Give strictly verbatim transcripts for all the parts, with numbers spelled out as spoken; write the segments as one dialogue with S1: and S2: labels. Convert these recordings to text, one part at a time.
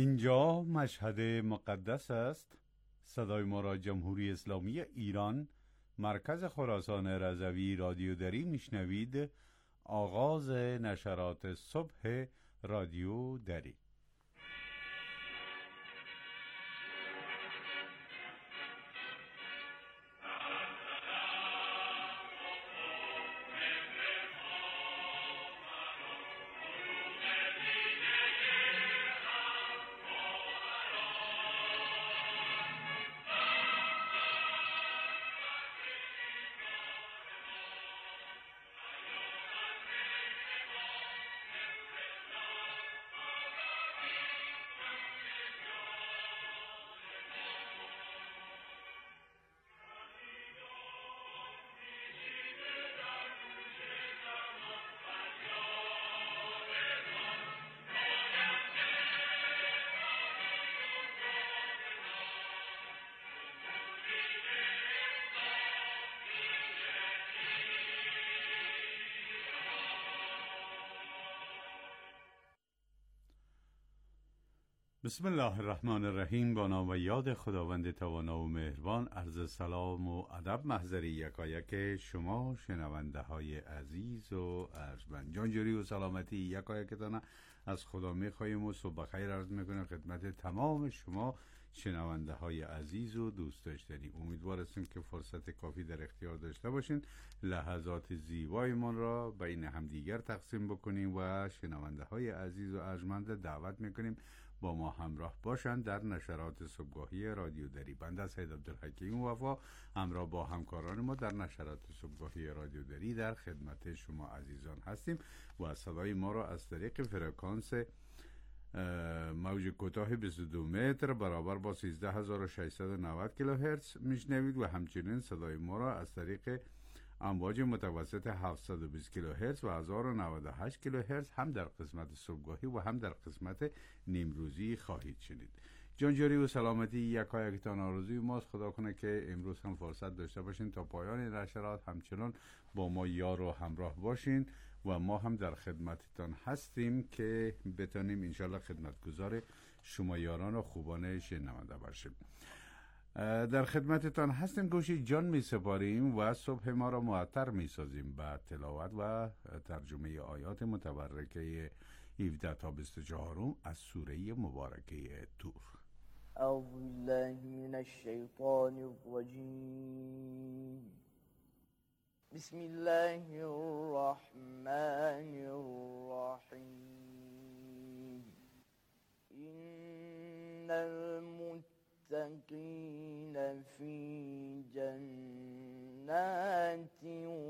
S1: اینجا مشهد مقدس است. صدای ما را جمهوری اسلامی ایران، مرکز خراسان رضوی رادیو دری میشنوید. آغاز نشرات صبح رادیو دری. بسم الله الرحمن الرحیم. با نام و یاد خداوند توانا و مهربان. عرض سلام و ادب محضر یکایک شما شنونده های عزیز و ارجمند. جانجوری و سلامتی یکایکتان از خدا میخواهیم و صبح خیر عرض میکنم خدمت تمام شما شنونده های عزیز و دوست داشتنی. امیدوار هستیم که فرصت کافی در اختیار داشته باشین لحظات زیبایمان را بین همدیگر تقسیم بکنیم و شنونده های عزیز و ارجمند دعوت میکنیم با ما همراه باشند در نشرات صبحگاهی رادیو دری. بنده سید عبدالحکیم وفا همراه با همکاران ما در نشرات صبحگاهی رادیو دری در خدمت شما عزیزان هستیم و صدای ما را از طریق فرکانس موج کوتاه بیست و دو متر برابر با سیزده هزار و ششصد و نود کیلوهرتز میشنوید و همچنین صدای ما را از طریق امواج متوسط هفتصد و بیست کیلوهرتز و هزار و نود و هشت کیلوهرتز هم در قسمت صبحگاهی و هم در قسمت نیمروزی خواهید شنید. جانجوری و سلامتی یکایکتان آرزوی ماست. خدا کنه که امروز هم فرصت داشته باشین تا پایان نشرات همچنان با ما یار و همراه باشین و ما هم در خدمتتان هستیم که بتانیم انشالله خدمتگزار شما یاران و خوبان شنونده باشیم. در خدمتتان هستیم، گوشی جان می سپاریم و صبح ما را معطر می سازیم با تلاوت و ترجمه آیات متبرکه هفده تا بیست و چهار از سوره مبارکه طور.
S2: اعوذ بالله من الشیطان الرجیم. بسم الله الرحمن الرحیم. ان المتقین المتقين في جنات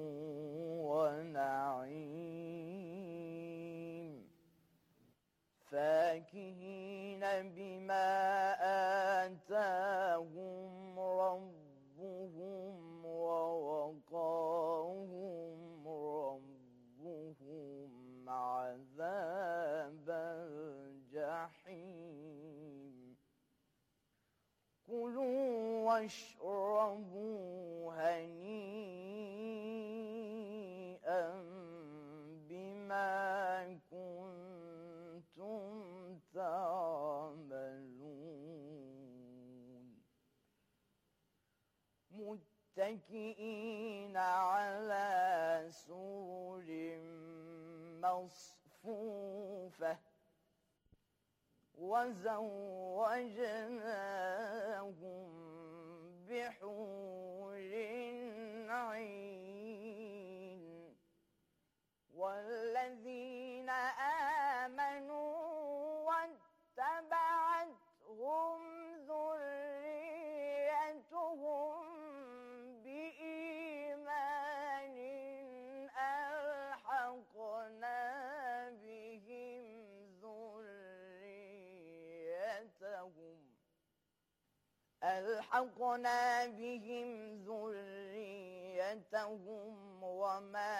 S2: ونعيم فاكهين بما آتاهم ربهم ووقاهم ربهم عذاب الجحيم. كلوا واشربوا هنيئا بما كنتم تعملون متكئين على سرر مصفوفة وزوجناهم بحور عين. والذين آمنوا واتبعتهم ذريتهم بإيمان ألحقنا بهم ألحقنا بهم ذريتهم وما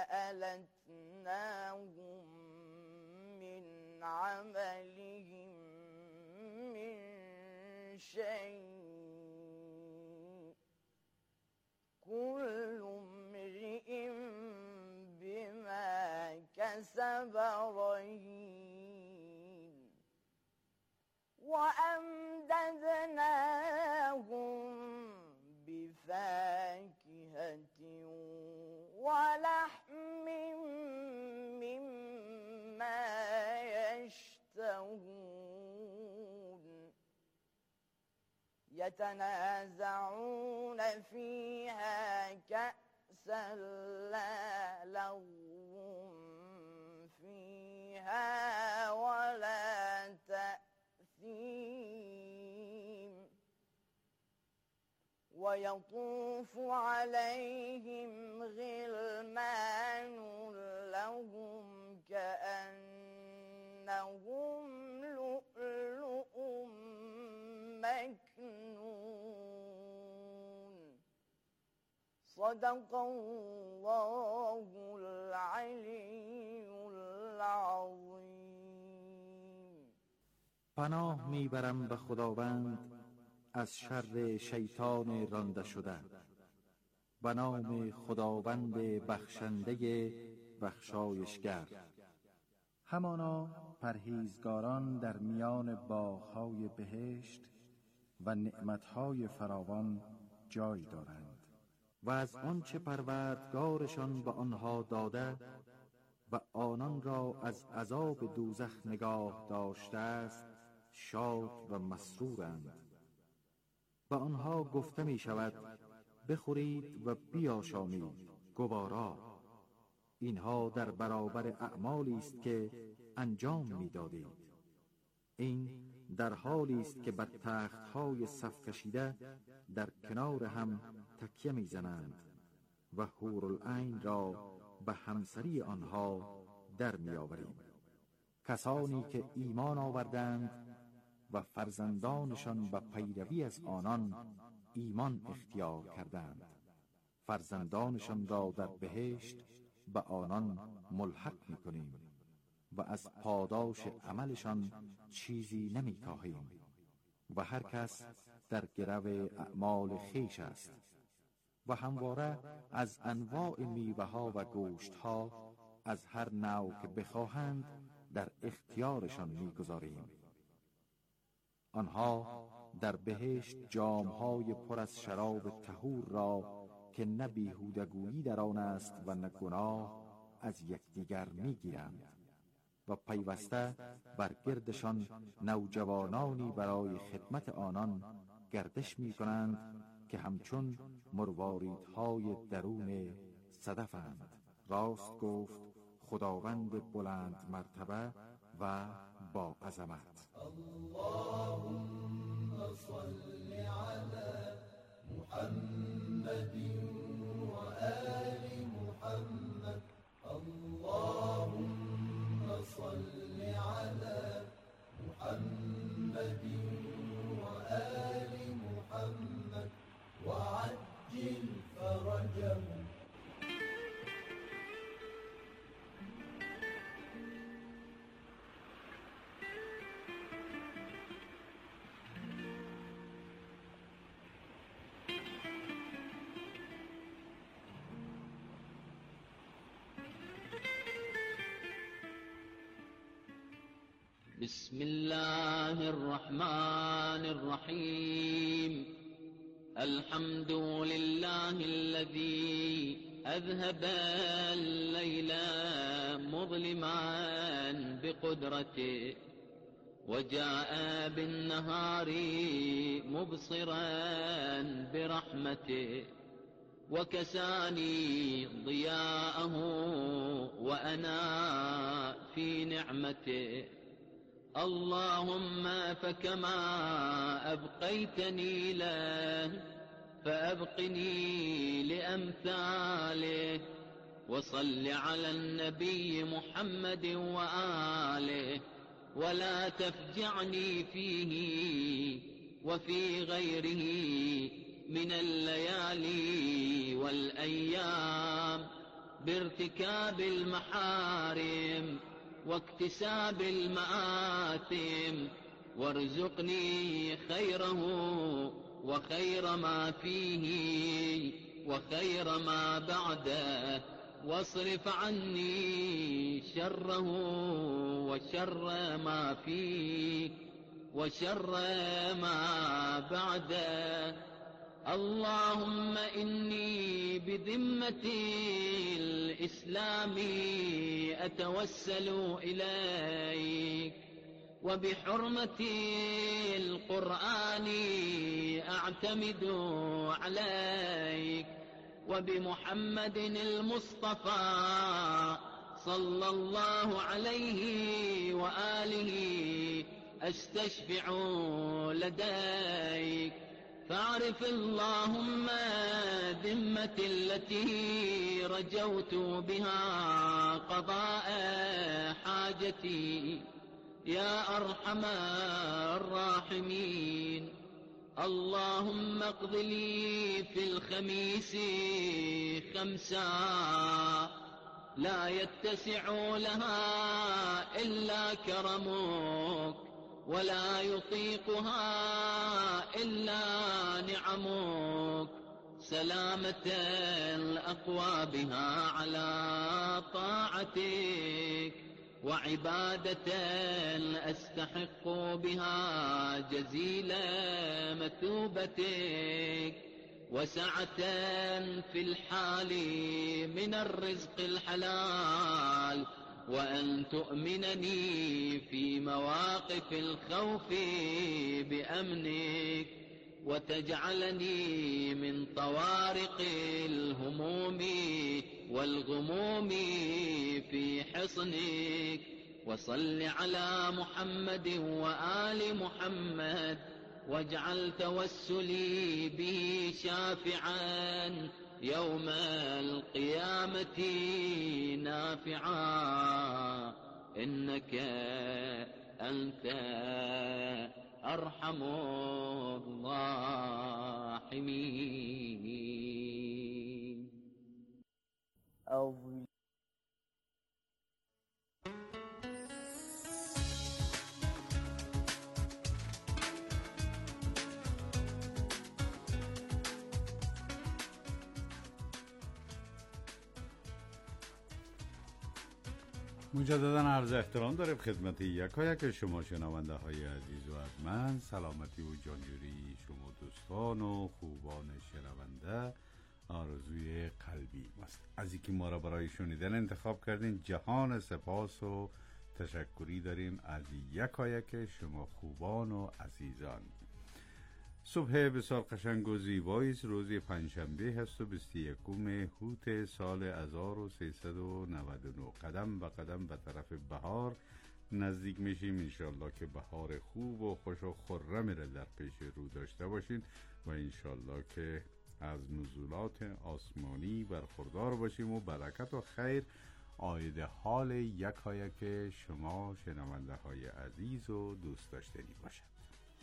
S2: ألتناهم من عملهم من شيء كل امرئ بما كسب رهين. يتنازعون فيها كأسا لا لغو فيها ولا تأثيم ويطوف عليهم غلمان لهم كأنهم لؤلؤ مكنون صدق الله العلی العظیم.
S3: پناه میبرم به خداوند از شر شیطان رانده شده. به نام خداوند بخشنده بخشایشگر. همانا پرهیزگاران در میان باغ‌های بهشت و نعمت‌های فراوان جای دارند و از آنچه پروردگارشان به آنها داده و آنان را از عذاب دوزخ نگاه داشته است شاد و مسرورند. به آنها گفته می شود بخورید و بیاشامید گوارا. اینها در برابر اعمالی است که انجام می دادید. این در حالی است که بر تخت‌های صف کشیده در کنار هم تکیه می زنند و حورالعین را به همسری آنها در می آوریم. کسانی که ایمان آوردند و فرزندانشان به پیروی از آنان ایمان اختیار کردند، فرزندانشان را در بهشت به آنان ملحق می کنیم و از پاداش عملشان چیزی نمی کاهیم و هر کس در گرو اعمال خویش است و همواره از انواع میوه ها و گوشت ها از هر نوع که بخواهند در اختیارشان میگذاریم. آنها در بهشت جام‌های پر از شراب طهور را که نه بیهودگویی در آن است و نه گناه از یکدیگر میگیرند و پیوسته بر گردشان نوجوانانی برای خدمت آنان گردش می‌کنند که همچون مرواریدهای درون صدفند. راست گفت خداوند بلند مرتبه و با عظمت.
S4: اللهم صل على محمد و آل محمد. اللهم صل على محمد و آل محمد وعجل فرجهم.
S5: بسم الله الرحمن الرحيم. الحمد لله الذي أذهب الليل مظلما بقدرته وجاء بالنهار مبصرا برحمته وكساني ضياءه وأنا في نعمته. اللهم فكما أبقيتني له فأبقني لأمثاله. وصل على النبي محمد وآله ولا تفجعني فيه وفي غيره من الليالي والأيام بارتكاب المحارم واكتساب المآثم. وارزقني خيره وخير ما فيه وخير ما بعده واصرف عني شره وشر ما فيه وشر ما بعده. اللهم إني بذمة الإسلام أتوسل إليك وبحرمة القرآن أعتمد عليك، وبمحمد المصطفى صلى الله عليه وآله أستشفع لديك. فاعرف اللهم ذمة التي رجوت بها قضاء حاجتي يا أرحم الراحمين. اللهم اقض لي في الخميس خمسا لا يتسع لها إلا كرمك، ولا يطيقها إلا نعمك، سلامة الأقوى بها على طاعتك، وعبادة أستحق بها جزيل مثوبتك، وسعة في الحال من الرزق الحلال، وأن تؤمنني في مواقف الخوف بأمنك، وتجعلني من طوارق الهموم والغموم في حصنك. وصل على محمد وآل محمد، واجعل توسلي به شافعا يوم القيامة نافعا، إنك أنت أرحم الراحمين.
S2: أعوذ
S1: مجددا عرض احترام داریم خدمت یکایک شما شنونده های عزیز و ارجمند. سلامتی و جانجوری شما دوستان و خوبان شنونده آرزوی قلبی ماست. از اینکه ما را برای شنیدن انتخاب کردین جهان سپاس و تشکری داریم از یکایک شما خوبان و عزیزان. صبح بسیار قشنگ و زیبایی است. روز پنجشنبه هست و بیست و یکم هوت سال هزار و سیصد و نود و نه. قدم به قدم به طرف بهار نزدیک میشیم. انشالله که بهار خوب و خوش و خرمی را در پیش رو داشته باشین و انشالله که از نزولات آسمانی برخوردار باشیم و برکت و خیر عاید حال یکایک شما شنونده های عزیز و دوست داشتنی باشد.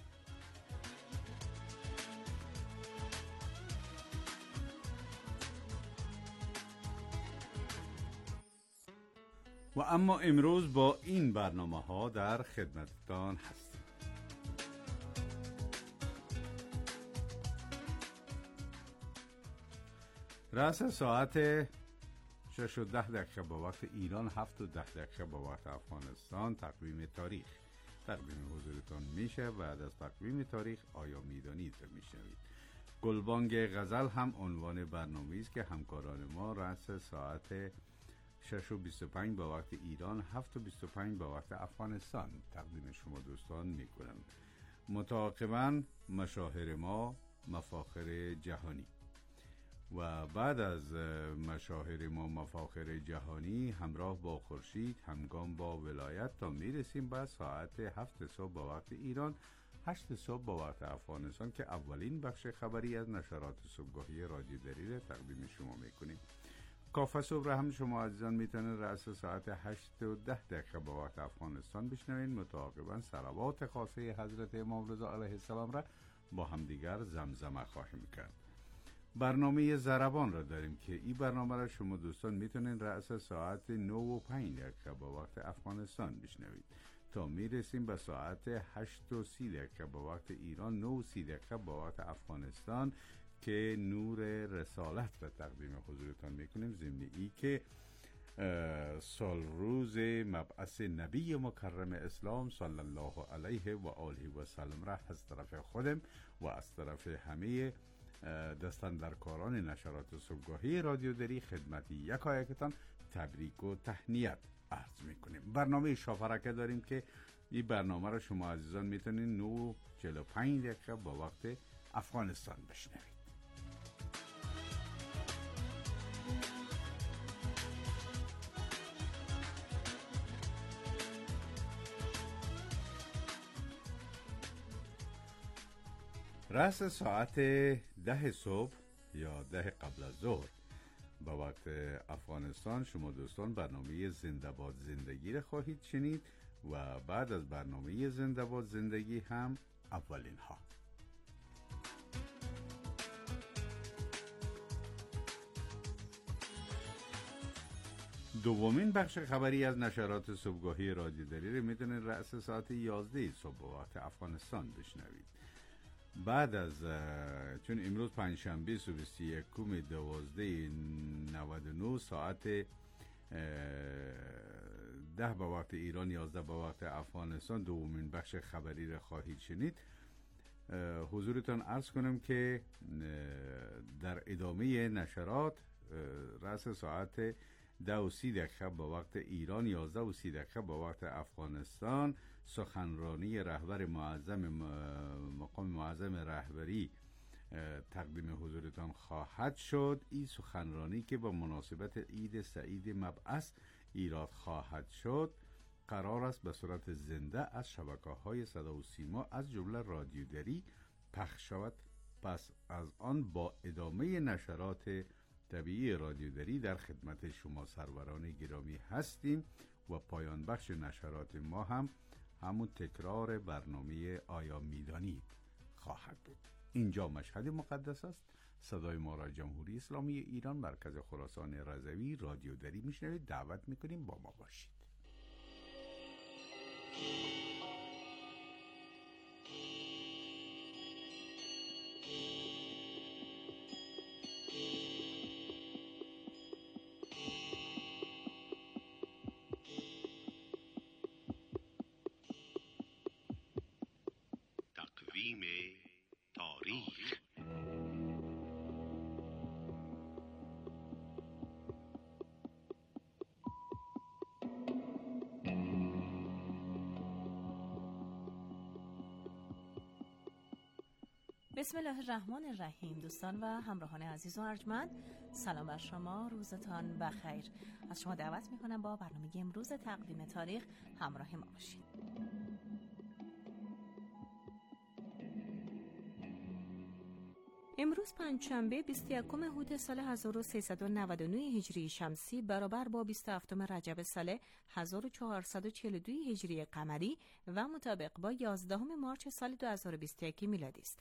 S1: و اما امروز با این برنامه ها در خدمتتان هستیم. رأس ساعت شش و ده دقیقه با وقت ایران، هفت و ده دقیقه با وقت افغانستان تقویم تاریخ تقدیم حضورتان میشه. بعد از تقویم تاریخ آیا میدانید میشنوید. گلبانگ غزل هم عنوان برنامه است که همکاران ما رأس ساعت شش و بیست و پنج با وقت ایران، هفت و بیست و پنج با وقت افغانستان تقدیم شما دوستان میکنم. متعاقباً مشاهیر ما مفاخر جهانی و بعد از مشاهیر ما مفاخر جهانی همراه با خورشید همگام با ولایت تا میرسیم به ساعت هفت صبح با وقت ایران، هشت صبح با وقت افغانستان که اولین بخش خبری از نشرات صبحگاهی رادیو دری را تقدیم شما میکنیم. کافه صبح را هم شما عزیزان میتونید رأس ساعت هشت و ده دقیقه با وقت افغانستان بشنوین. متعاقباً صلوات خاصه حضرت امام رضا علیه السلام را با همدیگر زمزمه خواهیم کرد. برنامه ضربان را داریم که این برنامه را شما دوستان میتونین رأس ساعت نه و پنج دقیقه با وقت افغانستان بشنوید تا میرسیم به ساعت هشت و سی دقیقه با وقت ایران، نه و سی دقیقه با وقت افغانستان که نور رسالت را تقدیم حضورتان میکنیم. ضمن ای که سال روز مبعث نبی مکرم اسلام صلی الله علیه و آله و سلم را از طرف خودم و از طرف همه دستاندرکاران نشرات صبحگاهی رادیو دری خدمت یکایکتان تبریک و تهنیت عرض میکنیم. برنامه شافرکه داریم که این برنامه را شما عزیزان میتونین نه و چهل و پنج دقیقه با وقت افغانستان بشنوید. رأس ساعت ده صبح یا ده قبل از ظهر با وقت افغانستان شما دوستان برنامه زنده باد زندگی را خواهید شنید و بعد از برنامه زنده باد زندگی هم اولین ها. دومین بخش خبری از نشرات صبحگاهی رادیو دری رو میتونید رأس ساعت یازده صبح با وقت افغانستان بشنوید. بعد از چون امروز پنجشنبه بیست و یکم دوازده نود و نه ساعت ده با وقت ایران یازده با وقت افغانستان دومین بخش خبری را خواهید شنید. حضورتان عرض کنم که در ادامه نشرات رأس ساعت ده و سی دقیقه با وقت ایران یازده و سی دقیقه با وقت افغانستان سخنرانی رهبر معظم مقام معظم رهبری تقدیم حضورتان خواهد شد. این سخنرانی که با مناسبت عید سعید مبعث ایراد خواهد شد قرار است به صورت زنده از شبکه‌های صدا و سیما از جمله رادیو دری پخش شود. پس از آن با ادامه نشرات طبیعی رادیو دری در خدمت شما سروران گرامی هستیم و پایان بخش نشرات ما هم همون تکرار برنامه آیا میدانید خواهد بود. اینجا مشهد مقدس است. صدای ما را جمهوری اسلامی ایران مرکز خراسان رضوی رادیو دری میشنوید. دعوت میکنیم با ما باشید.
S6: تقویم تاریخ.
S7: بسم الله الرحمن الرحیم. دوستان و همراهان عزیز و ارجمند، سلام بر شما، روزتان بخیر. از شما دعوت میکنم با برنامه امروز تقویم تاریخ همراه ما باشید. امروز پنجشنبه بیست و یکم اود سال هزار و سیصد و نود و نه هجری شمسی برابر با بیست و هفتم رجب سال هزار و چهارصد و چهل و دو هجری قمری و مطابق با یازدهم مارس سال دو هزار و بیست و یک میلادی است.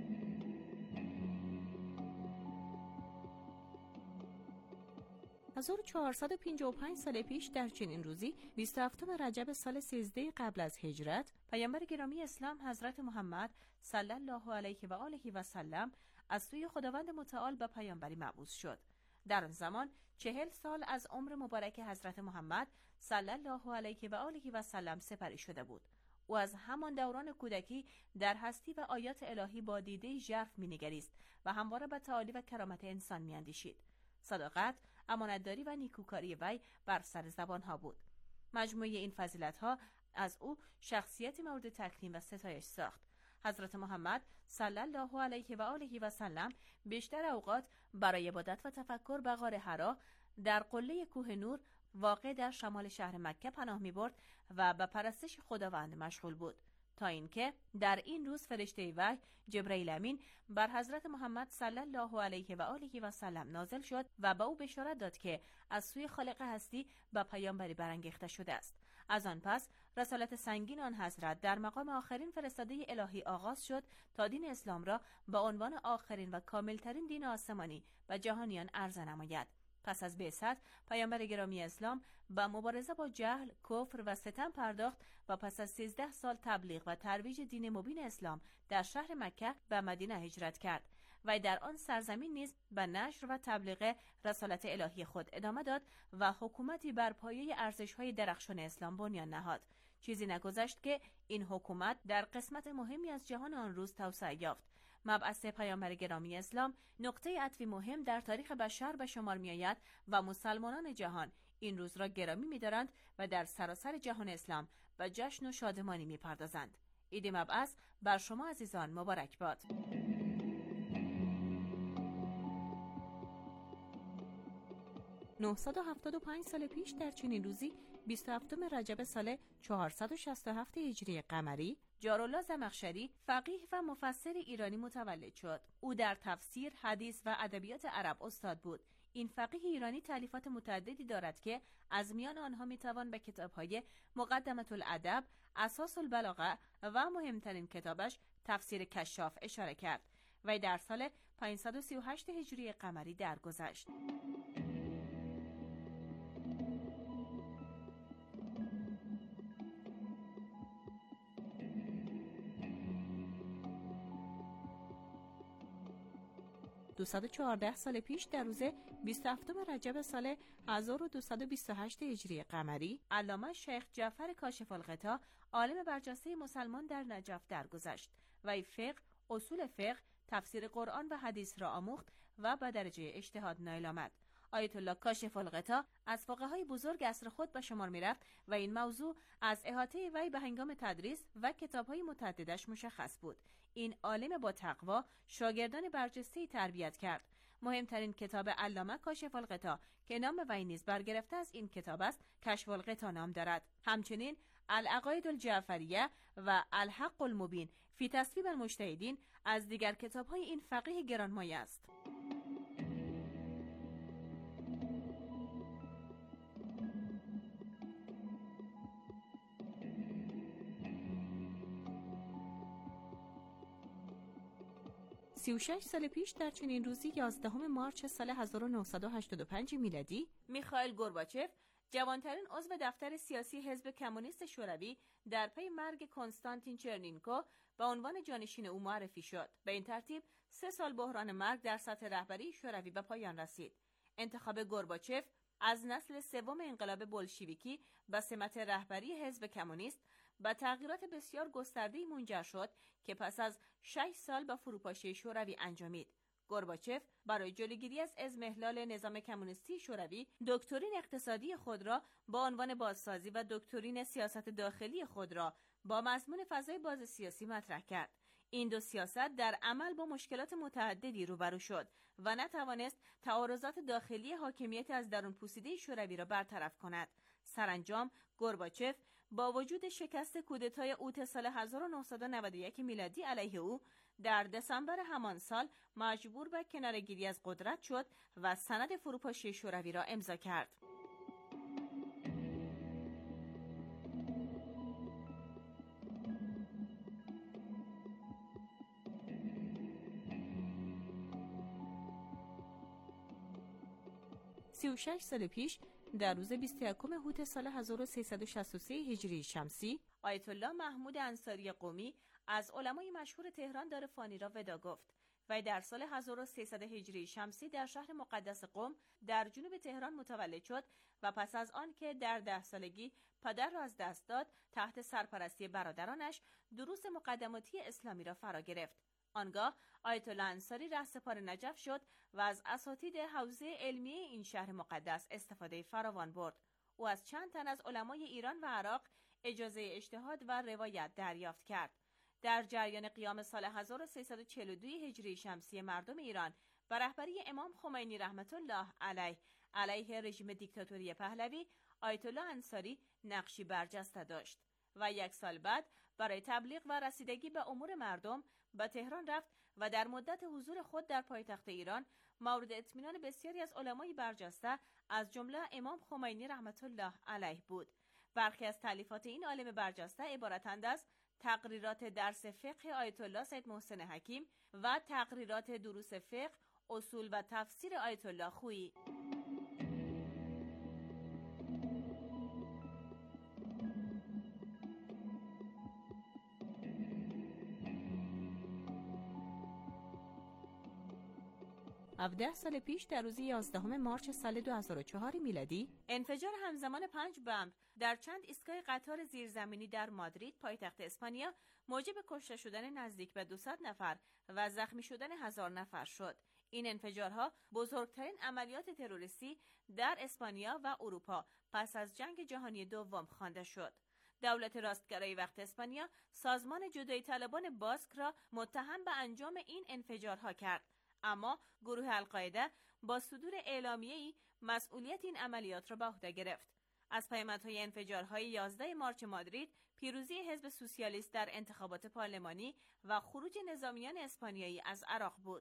S7: هزار و چهارصد و پنجاه و پنج سال پیش در چنین روزی بیست و هفتم رجب سال سیزده قبل از هجرت پیامبر گرامی اسلام حضرت محمد صلی الله علیه و آله و سلم از سوی خداوند متعال به پیامبری مبعوث شد. در آن زمان چهل سال از عمر مبارک حضرت محمد صلی الله علیه و آله و سلم سپری شده بود. او از همان دوران کودکی در هستی و آیات الهی با دیده ژرف می‌نگریست و همواره به تعالی و کرامت انسان می‌اندیشید. صداقت، امانتداری و نیکوکاری وی بر سر زبانها بود. مجموعه این فضیلت‌ها از او شخصیت مورد تکریم و ستایش ساخت. حضرت محمد صلی الله علیه و آله و سلم بیشتر اوقات برای عبادت و تفکر به غار حرا در قله کوه نور واقع در شمال شهر مکه پناه می‌برد و به پرستش خداوند مشغول بود، تا اینکه در این روز فرشته وحی جبرئیل امین بر حضرت محمد صلی الله علیه و آله و سلم نازل شد و به او بشارت داد که از سوی خالق هستی به پیامبری برانگیخته شده است. از آن پس رسالت سنگین آن حضرت در مقام آخرین فرستاده الهی آغاز شد تا دین اسلام را به عنوان آخرین و کاملترین دین آسمانی و جهانیان عرضه نماید. پس از بعثت پیامبر گرامی اسلام با مبارزه با جهل، کفر و ستم پرداخت و پس از سیزده سال تبلیغ و ترویج دین مبین اسلام در شهر مکه به مدینه هجرت کرد و در آن سرزمین نیز به نشر و تبلیغ رسالت الهی خود ادامه داد و حکومتی بر پایه ارزش‌های درخشان اسلام بنیان نهاد. چیزی نگذشت که این حکومت در قسمت مهمی از جهان آن روز توسعه یافت. مبعث پیامبر گرامی اسلام نقطه عطفی مهم در تاریخ بشر به شمار می آید و مسلمانان جهان این روز را گرامی می دارند و در سراسر جهان اسلام به جشن و شادمانی می پردازند. عید مبعث بر شما عزیزان مبارک باد. نهصد و هفتاد و پنج سال پیش در چنین روزی بیست و هفتم رجب سال چهارصد و شصت و هفت هجری قمری جارالله زمخشری فقیه و مفسر ایرانی متولد شد. او در تفسیر، حدیث و ادبیات عرب استاد بود. این فقیه ایرانی تالیفات متعددی دارد که از میان آنها میتوان به کتاب‌های مقدمة الادب، اساس البلاغه و مهمترین کتابش تفسیر کشاف اشاره کرد. وی در سال پانصد و سی و هشت هجری قمری درگذشت. دویست و چهارده سال پیش در روز بیست و هفتم رجب سال هزار و دویست و بیست و هشت هجری قمری علامه شیخ جعفر کاشف الغطا عالم برجسته مسلمان در نجف درگذشت. وی فقه، اصول فقه، تفسیر قرآن و حدیث را آموخت و به درجه اجتهاد نائل آمد. آیت الله کاشف الغطا از فقهای بزرگ عصر خود به شمار می رفت و این موضوع از احاطه وی به هنگام تدریس و کتابهای متعددش مشخص بود. این عالم با تقوا شاگردان برجسته‌ای تربیت کرد. مهمترین کتاب علامه کاشف الغطا که نام وی نیز برگرفته از این کتاب است، کشف الغطا نام دارد. همچنین العقاید الجعفریه و الحق المبین فی تصویب المجتهدین از دیگر کتابهای این فقیه گرانمایه است. سی و شش سال پیش در چنین روزی یازدهم مارس سال هزار و نهصد و هشتاد و پنج میلادی میخائیل گورباچف جوانترین عضو دفتر سیاسی حزب کمونیست شوروی در پی مرگ کنستانتین چرنینکو به عنوان جانشین او معرفی شد. به این ترتیب سه سال بحران مرگ در سطح رهبری شوروی به پایان رسید. انتخاب گورباچف از نسل سوم انقلاب بولشویکی به سمت رهبری حزب کمونیست با تغییرات بسیار گسترده‌ای منجر شد که پس از شش سال با فروپاشی شوروی انجامید. گورباچف برای جلوگیری از اضمحلال نظام کمونیستی شوروی دکترین اقتصادی خود را با عنوان بازسازی و دکترین سیاست داخلی خود را با مضمون فضای باز سیاسی مطرح کرد. این دو سیاست در عمل با مشکلات متعددی روبرو شد و نتوانست تعارضات داخلی حاکمیت از درون پوسیده شوروی را برطرف کند. سرانجام گورباچف با وجود شکست کودتای اوت سال هزار و نهصد و نود و یک میلادی علیه او در دسامبر همان سال مجبور به کناره‌گیری از قدرت شد و سند فروپاشی شوروی را امضا کرد. سی و شش سال پیش در روز بیست و یکم هوت سال هزار و سیصد و شصت و سه هجری شمسی آیت الله محمود انصاری قمی از علمای مشهور تهران دار فانی را ودا گفت. و در سال هزار و سیصد هجری شمسی در شهر مقدس قم در جنوب تهران متولد شد و پس از آن که در ده سالگی پدر را از دست داد تحت سرپرستی برادرانش دروس مقدماتی اسلامی را فرا گرفت. آنگاه آیت الله انصاری رهسپار نجف شد و از اساتید حوزه علمیه این شهر مقدس استفاده فراوان برد. او از چند تن از علمای ایران و عراق اجازه اجتهاد و روایت دریافت کرد. در جریان قیام سال هزار و سیصد و چهل و دو هجری شمسی مردم ایران به رهبری امام خمینی رحمت الله علیه علیه رژیم دیکتاتوری پهلوی، آیت الله انصاری نقشی برجسته داشت و یک سال بعد برای تبلیغ و رسیدگی به امور مردم به تهران رفت و در مدت حضور خود در پایتخت ایران مورد اطمینان بسیاری از علمای برجسته از جمله امام خمینی رحمت الله علیه بود. برخی از تالیفات این عالم برجسته عبارتند از تقریرات درس فقه آیت الله سید محسن حکیم و تقریرات دروس فقه، اصول و تفسیر آیت الله خویی. هفده سال پیش در روز یازدهم مارس سال دو هزار و چهار میلادی انفجار همزمان پنج بمب در چند ایستگاه قطار زیرزمینی در مادرید پایتخت اسپانیا موجب کشته شدن نزدیک به دویست نفر و زخمی شدن هزار نفر شد. این انفجارها بزرگترین عملیات تروریستی در اسپانیا و اروپا پس از جنگ جهانی دوم خوانده شد. دولت راستگرای وقت اسپانیا سازمان جدایی طلبان باسک را متهم به انجام این انفجارها کرد، اما گروه القاعده با صدور اعلامیه‌ای مسئولیت این عملیات را به عهده گرفت. از پیامدهای انفجارهای یازده مارس مادرید، پیروزی حزب سوسیالیست در انتخابات پارلمانی و خروج نظامیان اسپانیایی از عراق بود.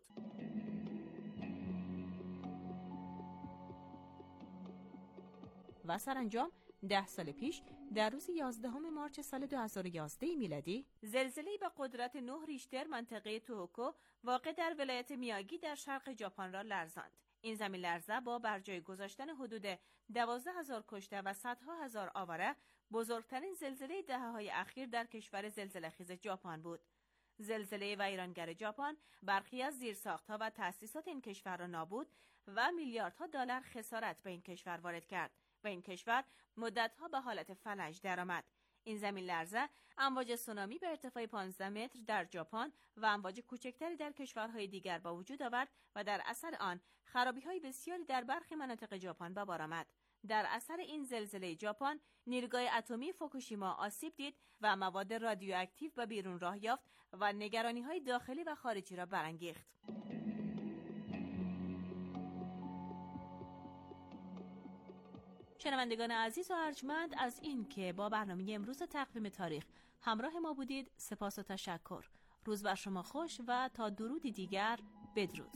S7: و سرانجام ده سال پیش در روز یازدهم مارس سال دو هزار و یازده میلادی زلزله‌ای به قدرت نه ریشتر منطقه توهوکو واقع در ولایت میاگی در شرق ژاپن را لرزاند. این زمین لرزه با برجای گذاشتن حدود دوازده هزار کشته و صدها هزار آواره بزرگترین زلزله دهه‌های اخیر در کشور زلزله‌خیز ژاپن بود. زلزله ویرانگر ژاپن برخی از زیرساخت‌ها و تأسیسات این کشور را نابود و میلیاردها دلار خسارت به این کشور وارد کرد و این کشور مدتها به حالت فلج درآمد. این زمین لرزه امواج سونامی به ارتفاع پانزده متر در ژاپن و امواج کوچکتری در کشورهای دیگر با وجود آورد و در اثر آن خرابی‌های بسیاری در برخی مناطق ژاپن به بار آمد. در اثر این زلزله ژاپن نیروگاه اتمی فوکوشیما آسیب دید و مواد رادیواکتیو به بیرون راه یافت و نگرانی‌های داخلی و خارجی را برانگیخت. شنوندگان عزیز و ارجمند، از این که با برنامه امروز تقویم تاریخ همراه ما بودید سپاس و تشکر. روز بر شما خوش و تا درودی دیگر بدرود.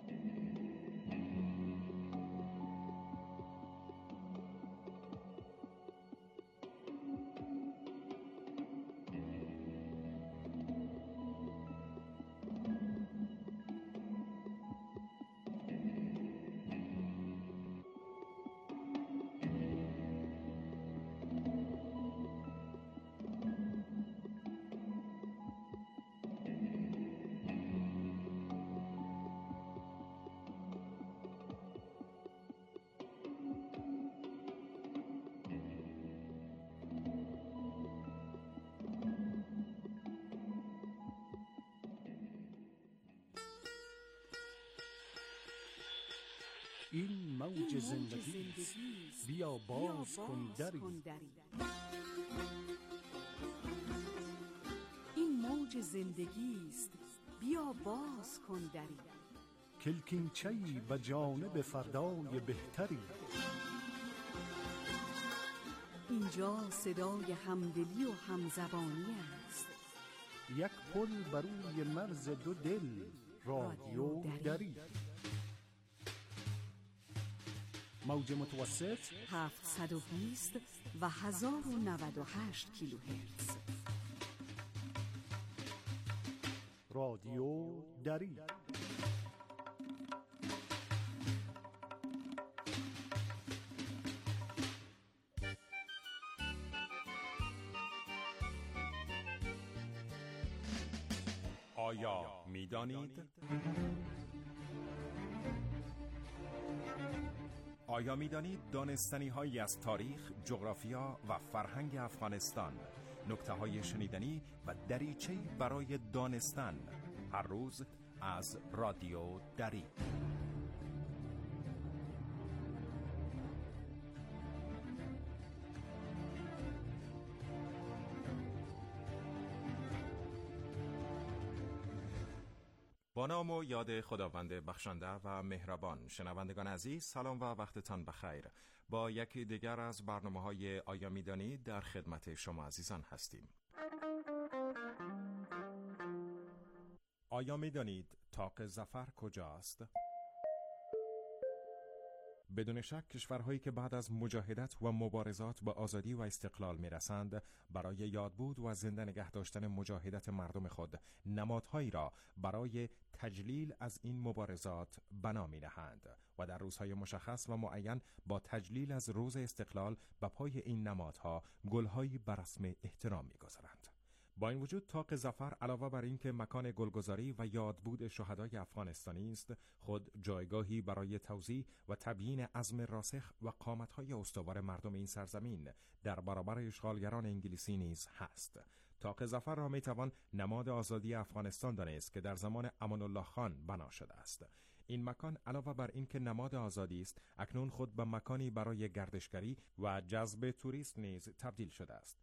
S8: این موج زندگی بیا باز کن دری.
S9: این موج زندگی است، بیا باز کن دری.
S8: کلکینچه‌ای به جانب فردای بهتری.
S9: اینجا صدای همدلی و همزبانی است.
S8: یک پل بر روی مرز دو دل، رادیو دری. موج متوسط
S9: هفتصد و بیست و هزار و نود و هشت کیلوهرتز.
S8: رادیو دری.
S10: آیا می‌دانید؟ آیا می‌دانید دانستنی هایی از تاریخ، جغرافیا و فرهنگ افغانستان، نکته های شنیدنی و دریچه‌ای برای دانستن، هر روز از رادیو دری. با نام و یاد خداوند بخشنده و مهربان. شنوندگان عزیز، سلام و وقتتان بخیر. با یکی دیگر از برنامه‌های آیا می‌دانید در خدمت شما عزیزان هستیم. آیا می‌دانید طاق ظفر کجاست؟ بدون شک کشورهایی که بعد از مجاهدت و مبارزات به آزادی و استقلال میرسند، برای یادبود و زنده نگه داشتن مجاهدت مردم خود نمادهایی را برای تجلیل از این مبارزات بنا می‌نهند و در روزهای مشخص و معین با تجلیل از روز استقلال به پای این نمادها گلهایی به رسم احترام می‌گذارند. با این وجود طاق ظفر علاوه بر این که مکان گلگذاری و یادبود شهدای افغانستانی است، خود جایگاهی برای توضیح و تبیین عزم راسخ و قامت‌های استوار مردم این سرزمین در برابر اشغالگران انگلیسی نیز هست. طاق ظفر را میتوان نماد آزادی افغانستان دانست که در زمان امان الله خان بنا شده است. این مکان علاوه بر این که نماد آزادی است، اکنون خود به مکانی برای گردشگری و جذب توریست نیز تبدیل شده است.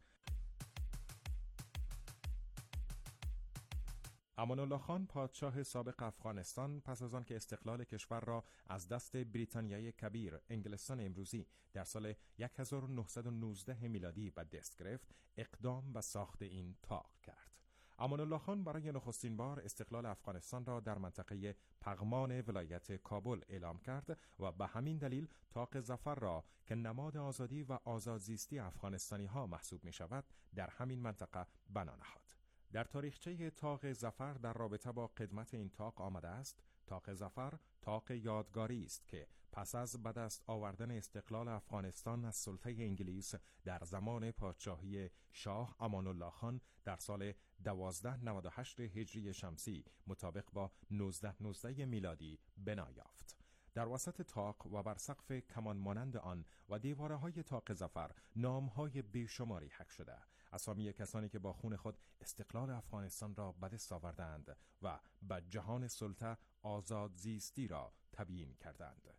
S10: امان الله خان پادشاه سابق افغانستان پس از آن که استقلال کشور را از دست بریتانیای کبیر انگلستان امروزی در سال هزار و نهصد و نوزده میلادی به دست گرفت، اقدام به ساخت این طاق کرد. امان الله خان برای نخستین بار استقلال افغانستان را در منطقه پغمان ولایت کابل اعلام کرد و به همین دلیل طاق ظفر را که نماد آزادی و آزادزیستی افغانستانی ها محسوب می شود در همین منطقه بنا نهاد. در تاریخچه طاق ظفر در رابطه با قدمت این طاق آمده است: طاق ظفر طاق یادگاری است که پس از به دست آوردن استقلال افغانستان از سلطه انگلیس در زمان پادشاهی شاه امان الله خان در سال دوازده نود و هشت هجری شمسی مطابق با نوزده نوزده میلادی بنا یافت. در وسط طاق و بر سقف کمان مانند آن و دیواره های طاق ظفر نام های بیشماری حک شده، اسامی کسانی که با خون خود استقلال افغانستان را به دست آوردند و به جهان سلطه آزاد زیستی را تبیین کردند.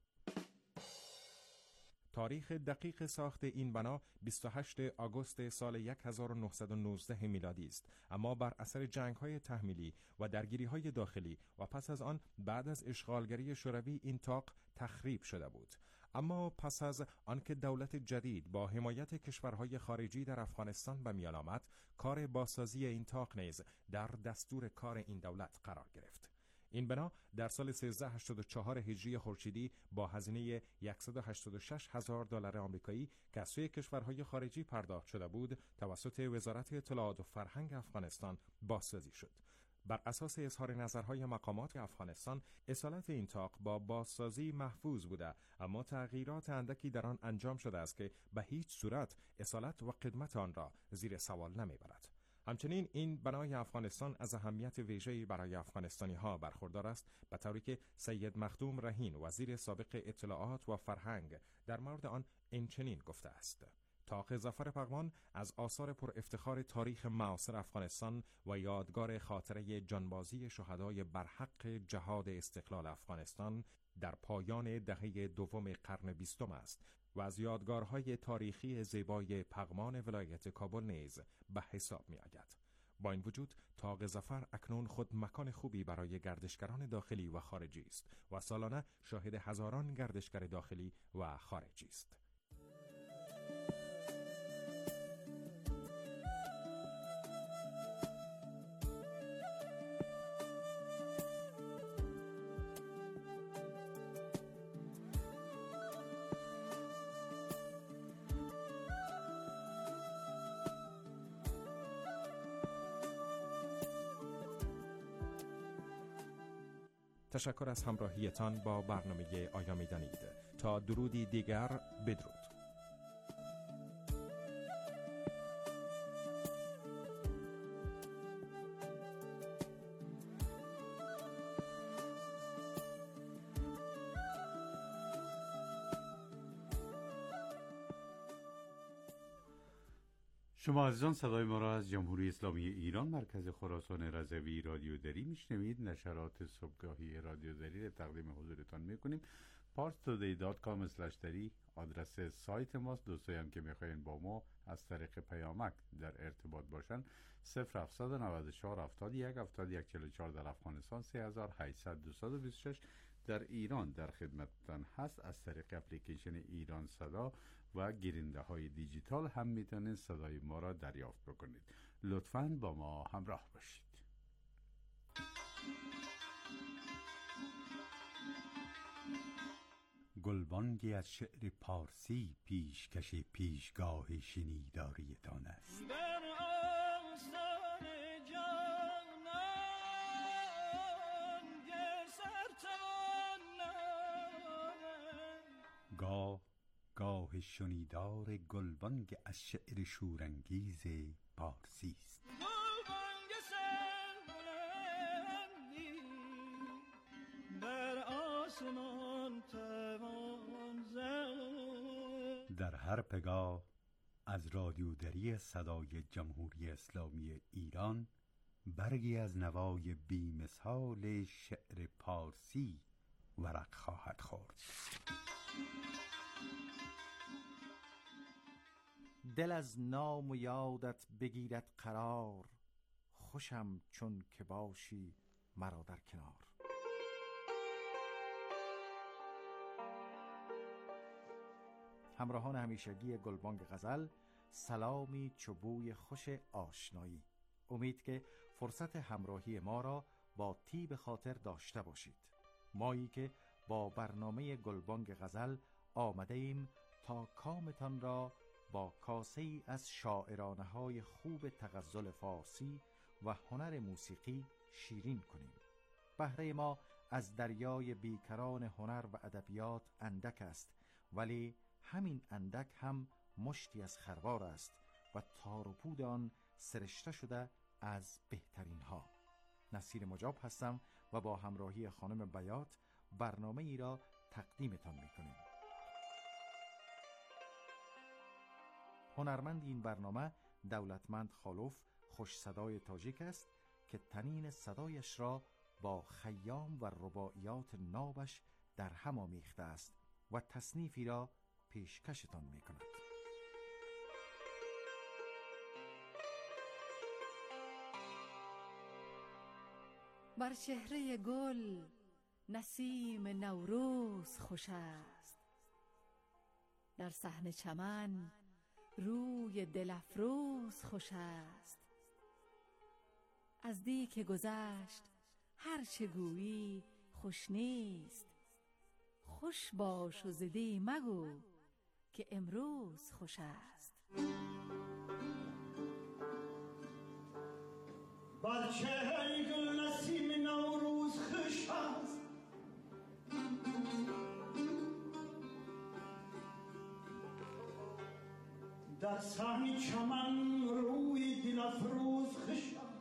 S10: تاریخ دقیق ساخت این بنا بیست و هشتم آگوست سال هزار و نهصد و نوزده میلادی است، اما بر اثر جنگ‌های تحمیلی و درگیری‌های داخلی و پس از آن بعد از اشغالگری شوروی این طاق تخریب شده بود. اما پس از آنکه دولت جدید با حمایت کشورهای خارجی در افغانستان به میان آمد، کار بازسازی این طاق نیز در دستور کار این دولت قرار گرفت. این بنا در سال سیزده هشتاد و چهار هجری خورشیدی با هزینه صد و هشتاد و شش هزار دلار آمریکایی که از سوی کشورهای خارجی پرداخت شده بود، توسط وزارت اطلاعات و فرهنگ افغانستان بازسازی شد. بر اساس اظهار نظرهای مقامات افغانستان، اصالت این طاق با بازسازی محفوظ بوده، اما تغییرات اندکی در آن انجام شده است که به هیچ صورت اصالت و قدمت آن را زیر سوال نمیبرد. همچنین این بنای افغانستان از اهمیت ویژه‌ای برای افغانستانی ها برخوردار است، به طوری که سید مخدوم رهین وزیر سابق اطلاعات و فرهنگ در مورد آن اینچنین گفته است: طاق ظفر پغمان از آثار پر افتخار تاریخ معاصر افغانستان و یادگار خاطره جانبازی شهدای برحق جهاد استقلال افغانستان در پایان دهه دوم قرن بیستم است و از یادگارهای تاریخی زیبای پغمان ولایت کابل نیز به حساب می آید. با این وجود طاق ظفر اکنون خود مکان خوبی برای گردشگران داخلی و خارجی است و سالانه شاهد هزاران گردشگر داخلی و خارجی است. تشکر از همراهیتان با برنامه آیا می‌دانید. تا درودی دیگر، بدرود.
S1: شما عزیزان صدای ما را از جمهوری اسلامی ایران مرکز خراسان رضوی رادیو دری میشنوید. نشرات صبحگاهی رادیو دری را تقدیم حضورتان میکنیم. پارس تودی دات کام اسلش دری آدرس سایت ماست. دوستایی هم که میخواین با ما از طریق پیامک در ارتباط باشن صفر هفتصد و نود و چهار هفتاد و یک هفتاد و یک چهل و چهار در افغانستان، سه هزار و هشتصد دویست و بیست و شش در ایران در خدمتتان هست. از طریق اپلیکیشن ایران صدا و گیرنده های دیجیتال هم میتونید صدای ما را دریافت بکنید. لطفاً با ما همراه باشید. گلبانگی از شعر پارسی پیشکش پیشگاه شنیداریتان است. گاه گاه شنیدار گلبانگ از شعر شورانگیز پارسی است.
S11: آسمان توان زد.
S1: در هر پگاه از رادیودری صدای جمهوری اسلامی ایران برگی از نوای بی‌مثال شعر پارسی ورق خواهد خورد.
S3: دل از نام و یادت بگیرد قرار، خوشم چون که باشی مرا در کنار. همراهان همیشگی گلبانگ غزل، سلامی چوبوی خوش آشنایی. امید که فرصت همراهی ما را با طیب خاطر داشته باشید. مایی که با برنامه گلبانگ غزل آمده ایم تا کامتان را با کاسه‌ای از شاعرانه های خوب تغزل فارسی و هنر موسیقی شیرین کنیم. بهره ما از دریای بیکران هنر و ادبیات اندک است، ولی همین اندک هم مشتی از خروار است و تار و پود آن سرشته شده از بهترین ها. نصیر مجاب هستم و با همراهی خانم بیات برنامه ای را تقدیمتان می کنیم. هنرمند این برنامه دولتمند خالوف خوش صدای تاجیک است که تنین صدایش را با خیام و رباعیات نابش در هم آمیخته است و تصنیفی را پیشکشتان می کند.
S12: بر چهره گل نسیم نوروز خوش است، در صحن چمن روی دل افروز خوش است. از دی که گذشت هر چه گویی خوش نیست، خوش باش و ز دی مگو که امروز خوش است.
S11: بر چهره گل نسیم نوروز خوش است، در صحن چمن روی دل افروز خوش است.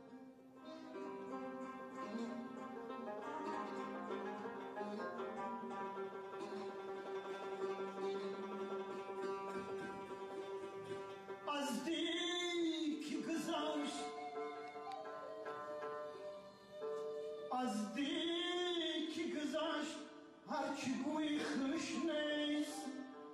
S11: از دی که گذشت از دی که گذشت هر چی گوی خوش نیست.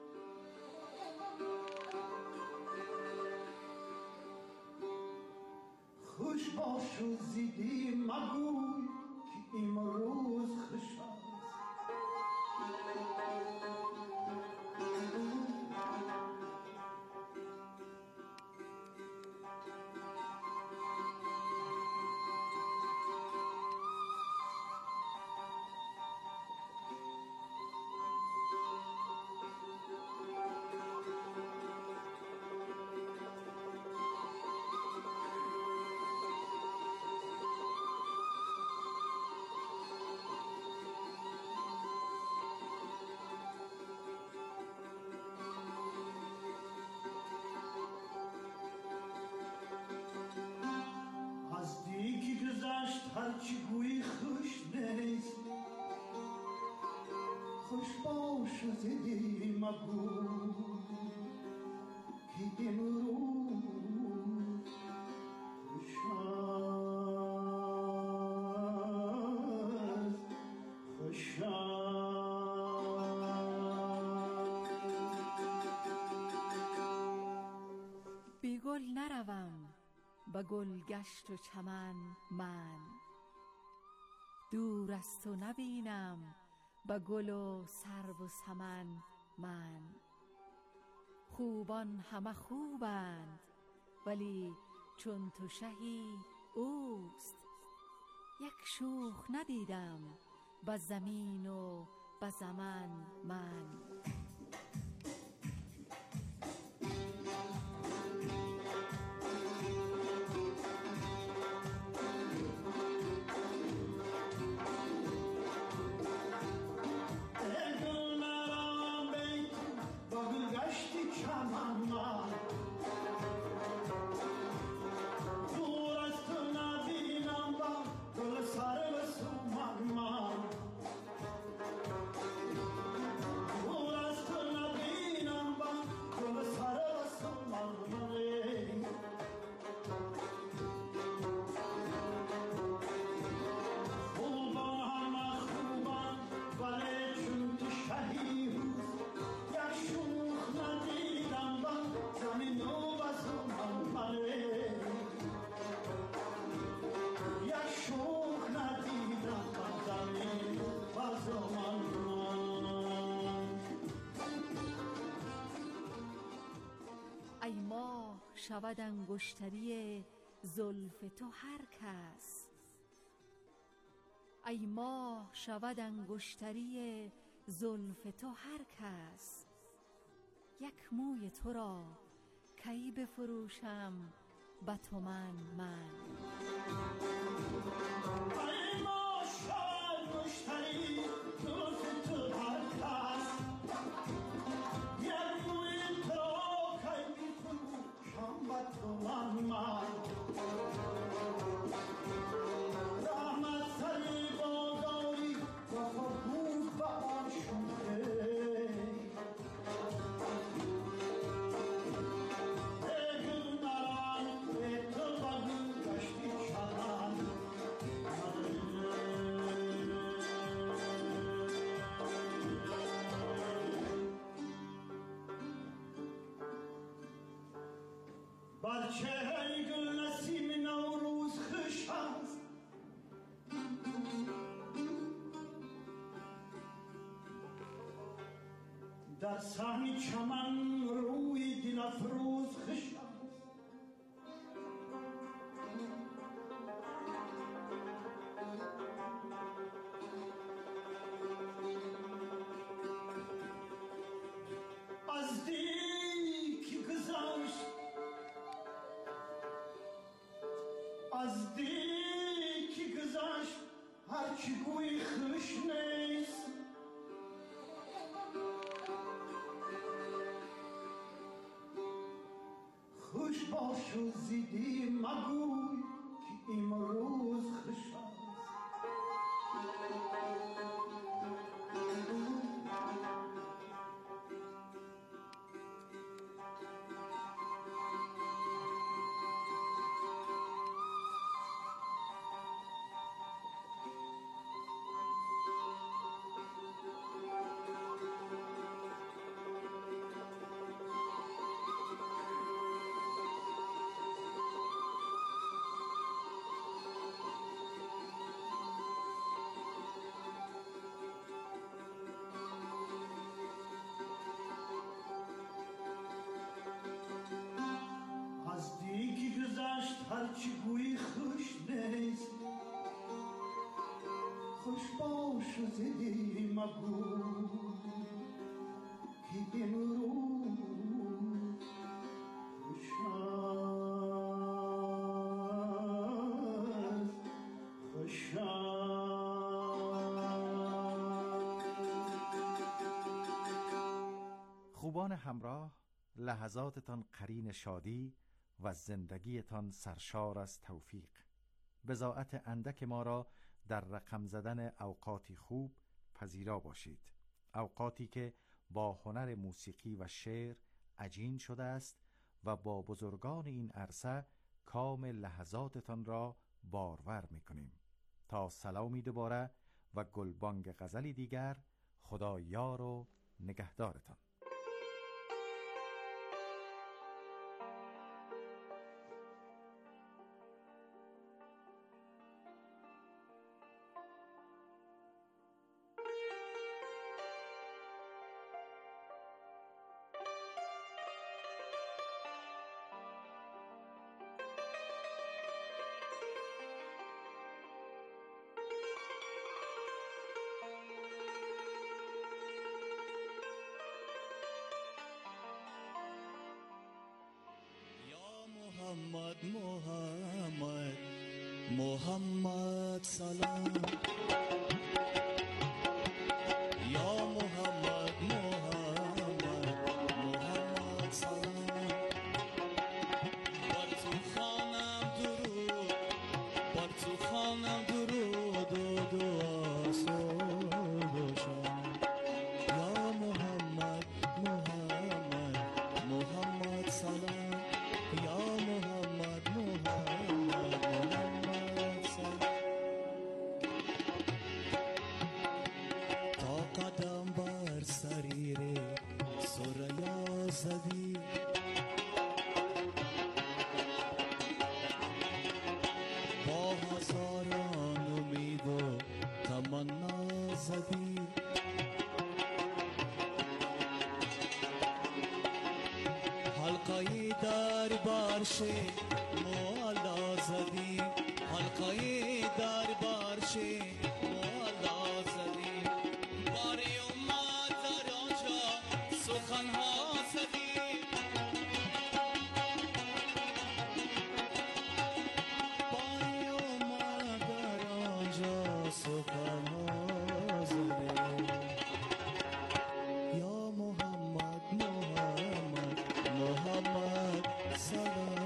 S11: خوش باش و زیدی مگوی که امروز خوش است. هرچی گویی خوش نیست، خوش باش و زدی مگو که امروز خوش است، خوش
S12: است. بی گل نروم به گلگشت و چمن من، دور از تو نبینم به گل و سرو و سمن من. خوبان همه خوبند ولی چون تو شهی اوست، یک شوخ ندیدم به زمین و به زمن من. شود انگشتری زلف تو هر کس، ای ماه شود انگشتری زلف تو هر کس. یک موی تو را کی بفروشم به تومن من.
S11: ای ماه شود انگشتری زلف تو هر کس، یک موی تو را کی بفروشم به تومن من. بر چهره گل نسیم نوروز خوش است، در صحن چمن روی دل افروز خوش است. از دی که گذشت، از دی که گذشت هرچی گوی خوش نیست. خوش باش و زیدی مگوی که امروز خوش است. هرچی گویی خوش نیست. خوش باش و زدی مگو که امروز خوش است، خوش است.
S3: خوبان همراه، لحظاتتان قرین شادی و زندگیتان سرشار از توفیق. بضاعت اندک ما را در رقم زدن اوقاتی خوب پذیرا باشید، اوقاتی که با هنر موسیقی و شعر عجین شده است و با بزرگان این عرصه کام لحظاتتان را بارور می‌کنیم. تا سلامی دوباره و گلبانگ غزلی دیگر، خدا یار و نگهدارتان.
S13: محمد محمد محمد سلام یا محمد محمد محمد سلام بر تو خوانم درود بر تو خوانم درود و دعا صبح و شام یا محمد محمد محمد سلام یا محمد محمد محمد سلام تا قدم بر سریر سریا زدی با هزاران امید و تمنا زدی حلقه‌ای در بر شه مولا زدی حلقه دربار شه مولا زدی باری اومد در آنجا سخنها زدی باری اومد در آنجا سخنها زدی یا محمد محمد محمد سلام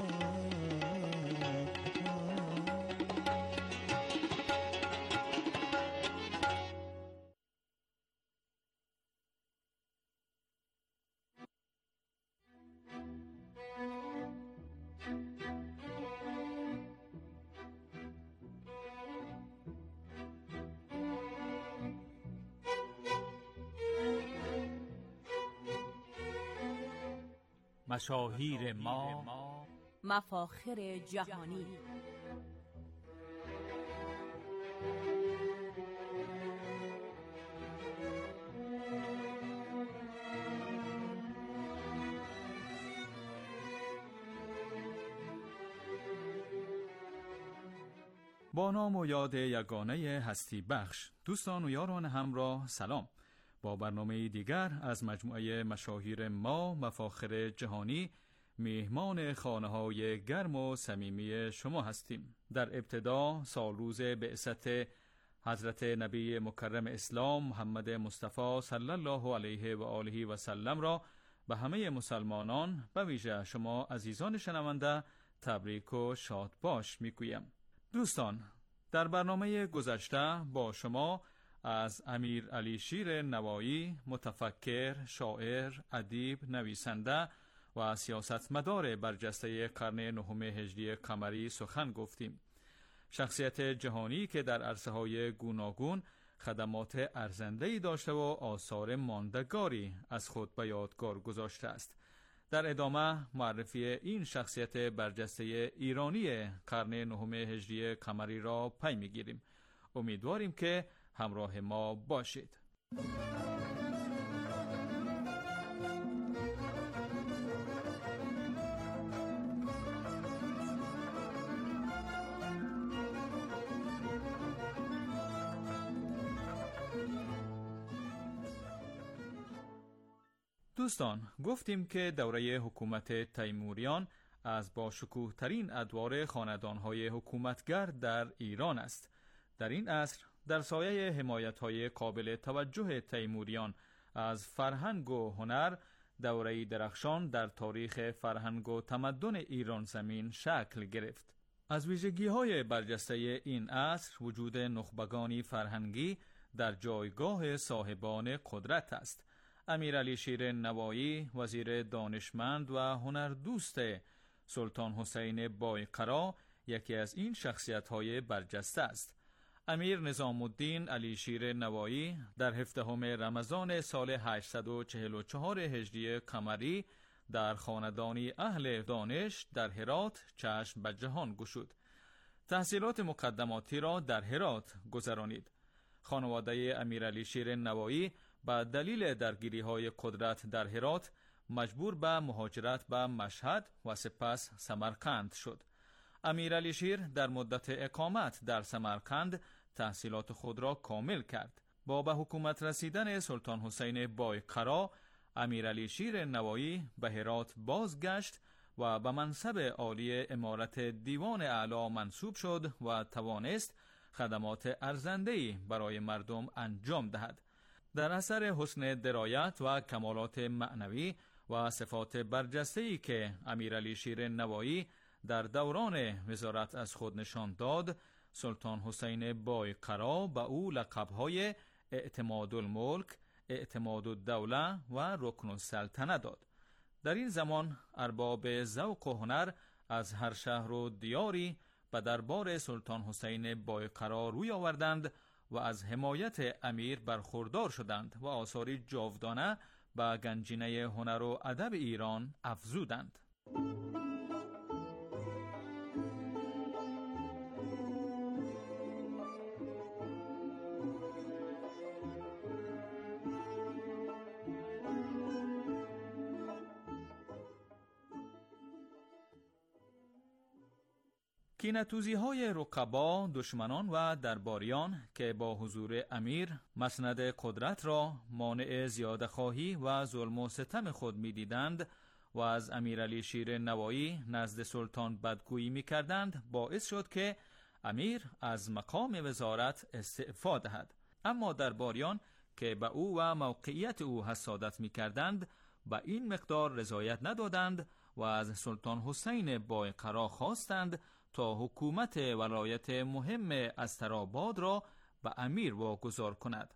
S14: مشاهیر ما،
S7: مفاخر جهانی.
S14: با نام و یاد یگانه هستی بخش، دوستان و یاران همراه سلام. با برنامه دیگر از مجموعه مشاهیر ما، مفاخر جهانی، میهمان خانه‌های گرم و صمیمی شما هستیم. در ابتدا سالروز بعثت حضرت نبی مکرم اسلام محمد مصطفی صلی الله علیه و آله و سلم را به همه مسلمانان، به ویژه شما عزیزان شنونده، تبریک و شاد باش میگویم. دوستان، در برنامه گذشته با شما از امیر علی شیر نوایی، متفکر، شاعر، ادیب، نویسنده و سیاستمدار برجسته قرن نهم هجری قمری سخن گفتیم. شخصیت جهانی که در عرصه‌های گوناگون خدمات ارزنده‌ای داشته و آثار ماندگاری از خود به یادگار گذاشته است. در ادامه معرفی این شخصیت برجسته ایرانی قرن نهم هجری قمری را پی می‌گیریم. امیدواریم که همراه ما باشید. دوستان، گفتیم که دوره حکومت تیموریان از با شکوه ترین ادوار خاندان‌های حکومتگر در ایران است. در این عصر در سایه حمایت‌های قابل توجه تیموریان از فرهنگ و هنر، دوره‌ای درخشان در تاریخ فرهنگ و تمدن ایران زمین شکل گرفت. از ویژگی‌های برجسته این عصر وجود نخبگانی فرهنگی در جایگاه صاحبان قدرت است. امیرعلی شیر نوایی، وزیر دانشمند و هنردوست سلطان حسین بایقرا، یکی از این شخصیت‌های برجسته است. امیر نظام الدین علی شیر نوایی در هفدهم رمضان سال هشتصد و چهل و چهار هجری قمری در خاندانی اهل دانش در هرات چشم به جهان گشود. تحصیلات مقدماتی را در هرات گذرانید. خانواده امیرعلی شیر نوایی به دلیل درگیری‌های قدرت در هرات مجبور به مهاجرت به مشهد و سپس سمرقند شد. امیرعلی شیر در مدت اقامت در سمرقند تحصیلات خود را کامل کرد. با به حکومت رسیدن سلطان حسین بایقرا، امیرعلی شیر نوایی به هرات بازگشت و به منصب عالی امارت دیوان اعلی منصوب شد و توانست خدمات ارزنده‌ای برای مردم انجام دهد. در اثر حسن درایت و کمالات معنوی و صفات برجسته‌ای که امیرعلی شیر نوایی در دوران وزارت از خود نشان داد، سلطان حسین بایقرا به او لقب‌های اعتماد الملک، اعتماد الدوله و رکن السلطنه داد. در این زمان ارباب ذوق و هنر از هر شهر و دیاری به دربار سلطان حسین بایقرا روی آوردند و از حمایت امیر برخوردار شدند و آثاری جاودانه به گنجینه هنر و ادب ایران افزودند. کینه‌توزی های رقبا، دشمنان و درباریان که با حضور امیر مسند قدرت را مانع زیاده خواهی و ظلم و ستم خود می دیدند و از امیرعلی شیر نوایی نزد سلطان بدگویی می کردند، باعث شد که امیر از مقام وزارت استعفا دهد. اما درباریان که به او و موقعیت او حسادت می کردند به این مقدار رضایت ندادند و از سلطان حسین بایقرا خواستند تا حکومت ولایت مهم استراباد را به امیر واگذار کند.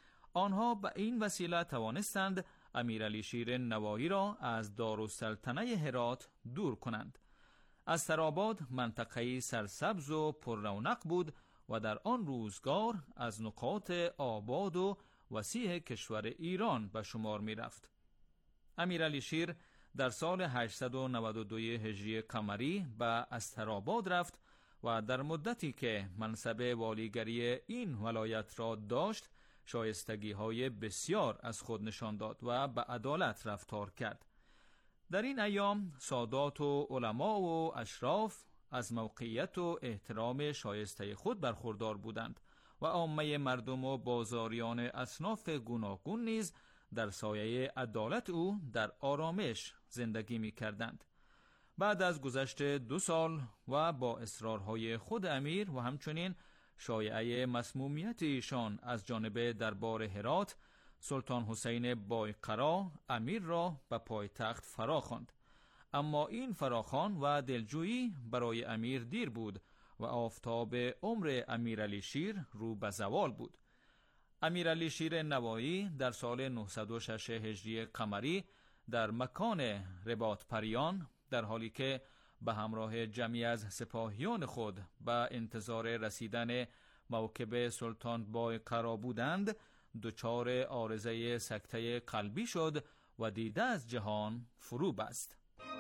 S14: آنها به این وسیله توانستند امیرعلی شیر نوایی را از دارالسلطنه هرات دور کنند. استراباد منطقه‌ای سرسبز و پررونق بود و در آن روزگار از نقاط آباد و وسیع کشور ایران به شمار می رفت. امیرعلی شیر در سال هشتصد و نود و دو هجری قمری به استراباد رفت و در مدتی که منصب والیگری این ولایت را داشت شایستگی های بسیار از خود نشان داد و به عدالت رفتار کرد. در این ایام سادات و علما و اشراف از موقعیت و احترام شایسته خود برخوردار بودند و عامه مردم و بازاریان اصناف گوناگون نیز در سایه عدالت او در آرامش زندگی می کردند. بعد از گذشت دو سال و با اصرارهای خود امیر و همچنین شایعه مسمومیت ایشان از جانب دربار هرات، سلطان حسین بایقرا امیر را به پایتخت فرا خواند. اما این فراخوان و دلجویی برای امیر دیر بود و آفتاب عمر امیرعلی شیر رو به زوال بود. امیرعلی شیر نوایی در سال نهصد و شش هجری قمری در مکان رباط پریان در حالی که به همراه جمعی از سپاهیان خود به انتظار رسیدن موکب سلطان بایقرا بودند، دچار عارضه سکته قلبی شد و دیده از جهان فرو بست.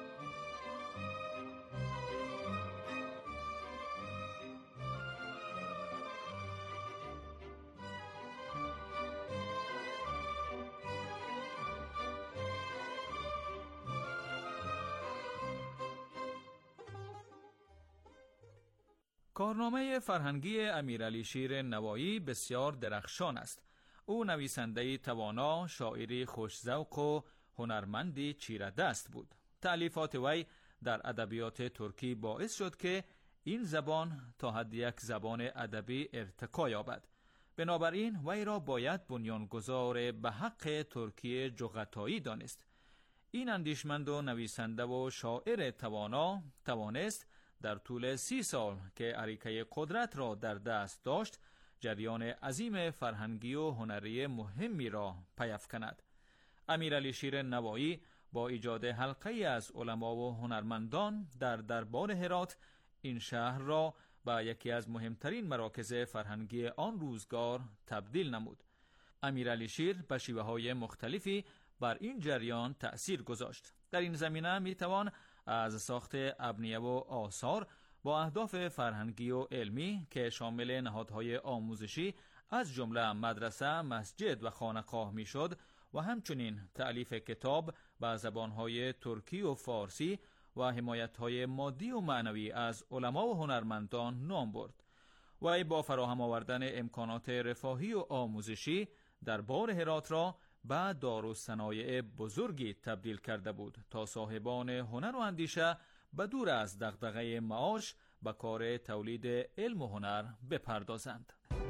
S14: کارنامه فرهنگی امیرعلی شیر نوایی بسیار درخشان است. او نویسنده‌ای توانا، شاعری خوش‌ذوق و هنرمندی چیره دست بود. تألیفات وی در ادبیات ترکی باعث شد که این زبان تا حد یک زبان ادبی ارتقا یابد. بنابراین وی را باید بنیانگذار به حق ترکی جغتایی دانست. این اندیشمند و نویسنده و شاعر توانا توانست در طول سی سال که اریکه قدرت را در دست داشت جریان عظیم فرهنگی و هنری مهمی را پی افکند. امیرعلی شیر نوایی با ایجاد حلقه‌ای از علما و هنرمندان در دربار هرات این شهر را به یکی از مهمترین مراکز فرهنگی آن روزگار تبدیل نمود. امیرعلی شیر به شیوه‌های مختلفی بر این جریان تأثیر گذاشت. در این زمینه میتوان از ساخت ابنیه و آثار با اهداف فرهنگی و علمی که شامل نهادهای آموزشی از جمله مدرسه، مسجد و خانقاه میشد و همچنین تألیف کتاب به زبانهای ترکی و فارسی و حمایت‌های مادی و معنوی از علما و هنرمندان نام برد. و با فراهم آوردن امکانات رفاهی و آموزشی دربار هرات را به دارالصنایع بزرگی تبدیل کرده بود تا صاحبان هنر و اندیشه به دور از دغدغه معاش به کار تولید علم و هنر بپردازند.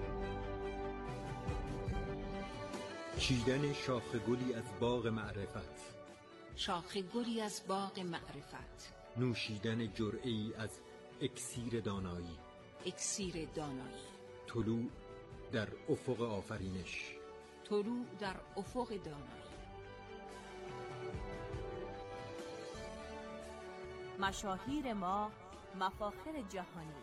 S15: چیدن شاخ گلی از باغ معرفت،
S16: شاخ گلی از باغ معرفت،
S15: نوشیدن جرعه‌ای از اکسیر دانایی،
S16: اکسیر دانایی،
S15: طلوع در افق آفرینش،
S16: طلوع در افق دانایی.
S7: مشاهیر ما، مفاخر جهانی.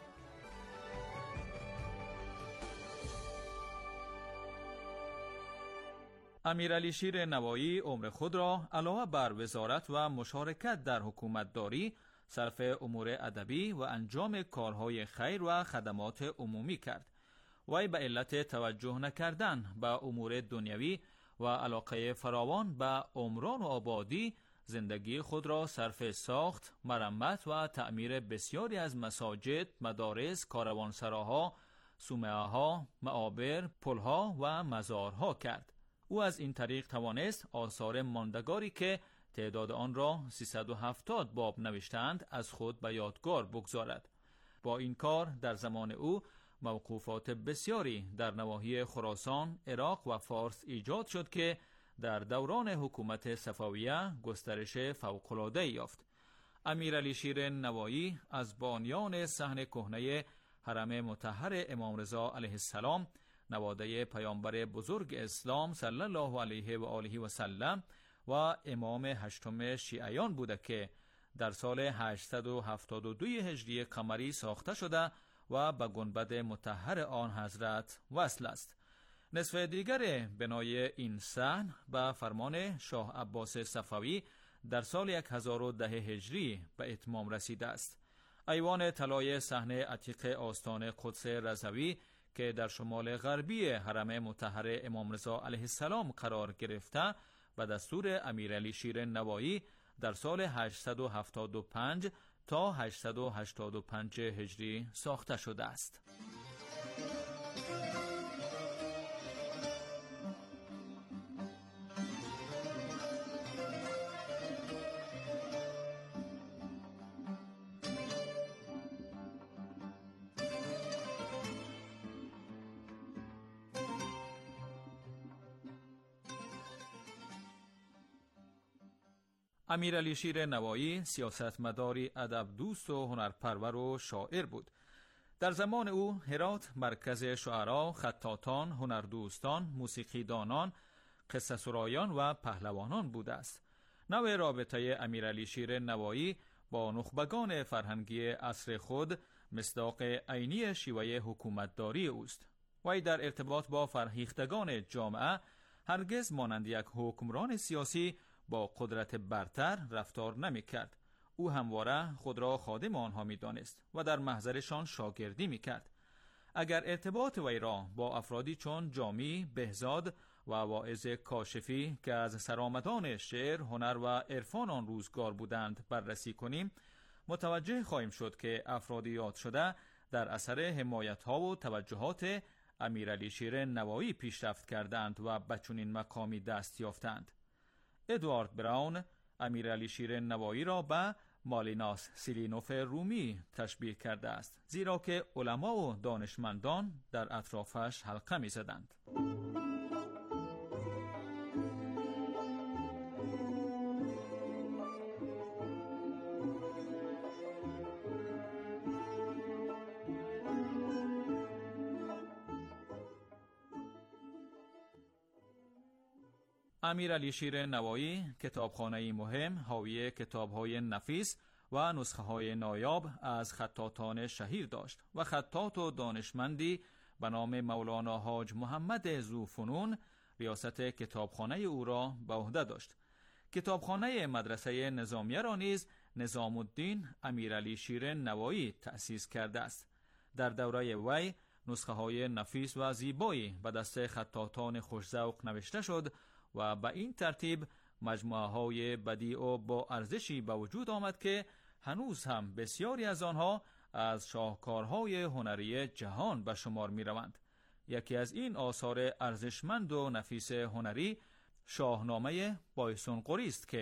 S14: امیرعلی شیر نوایی عمر خود را علاوه بر وزارت و مشارکت در حکومتداری صرف امور ادبی و انجام کارهای خیر و خدمات عمومی کرد. وی به علت توجه نکردن به امور دنیوی و علاقه فراوان به عمران و آبادی زندگی خود را صرف ساخت، مرمت و تعمیر بسیاری از مساجد، مدارس، کاروانسراها، صومعه‌ها، معابر، پلها و مزارها کرد. او از این طریق توانست آثار ماندگاری که تعداد آن را سیصد و هفتاد باب نوشتند از خود به یادگار بگذارد. با این کار در زمان او موقوفات بسیاری در نواحی خراسان، عراق و فارس ایجاد شد که در دوران حکومت صفویه گسترش فوق‌العاده یافت. امیرعلی شیر نوایی از بانیان صحن کهنه حرم مطهر امام رضا علیه السلام، نواده پیامبر بزرگ اسلام صلی الله علیه و آله و سلم و امام هشتم شیعیان بوده که در سال هشتصد و هفتاد و دو هجری قمری ساخته شده و به گنبد مطهر آن حضرت وصل است. نصف دیگر بنای این صحن به فرمان شاه عباس صفوی در سال هزار و ده هجری به اتمام رسیده است. ایوان طلای صحن عتیق آستان قدس رضوی که در شمال غربی حرم مطهر امام رضا علیه السلام قرار گرفته و دستور امیرعلی شیر نوایی در سال هشتصد و هفتاد و پنج تا هشتصد و هشتاد و پنج هجری ساخته شده است. امیرعلی شیر نوایی سیاستمداری ادب دوست و هنرپرور و شاعر بود. در زمان او هرات مرکز شعرا، خطاطان، هنردوستان، موسیقیدانان، قصه سرایان و پهلوانان بوده است. نوع رابطه امیرعلی شیر نوایی با نخبگان فرهنگی عصر خود مصداق عینی شیوه حکومتداری اوست. وی در ارتباط با فرهیختگان جامعه هرگز مانند یک حکمران سیاسی با قدرت برتر رفتار نمی کرد. او همواره خود را خادم آنها می دانست و در محضرشان شاگردی می کرد. اگر ارتباط وی را با افرادی چون جامی، بهزاد و واعظ کاشفی که از سرآمدان شعر، هنر و عرفان آن روزگار بودند بررسی کنیم، متوجه خواهیم شد که افراد یاد شده در اثر حمایت‌ها و توجهات امیرعلی شیر نوایی پیشرفت کردند و به چنین مقامی دست یافتند. ادوارد براون امیرعلی شیر نوایی را به مالیناس سیلینوف رومی تشبیه کرده است، زیرا که علما و دانشمندان در اطرافش حلقه می زدند. امیرعلی شیر نوایی کتابخانه‌ای مهم حاوی کتاب‌های نفیس و نسخه‌های نایاب از خطاطان شهیر داشت و خطاط و دانشمندی به نام مولانا حاج محمد ذوفنون ریاست کتابخانه او را به عهده داشت. کتابخانه مدرسه نظامیه را نیز نظام الدین امیرعلی شیر نوایی تأسیس کرده است. در دوره وی نسخه‌های نفیس و زیبایی به دست خطاطان خوش‌ذوق نوشته شد و به این ترتیب مجموعه های بدیع و با ارزشی به وجود آمد که هنوز هم بسیاری از آنها از شاهکارهای هنری جهان به شمار می روند. یکی از این آثار ارزشمند و نفیس هنری شاهنامه بایسون قری است که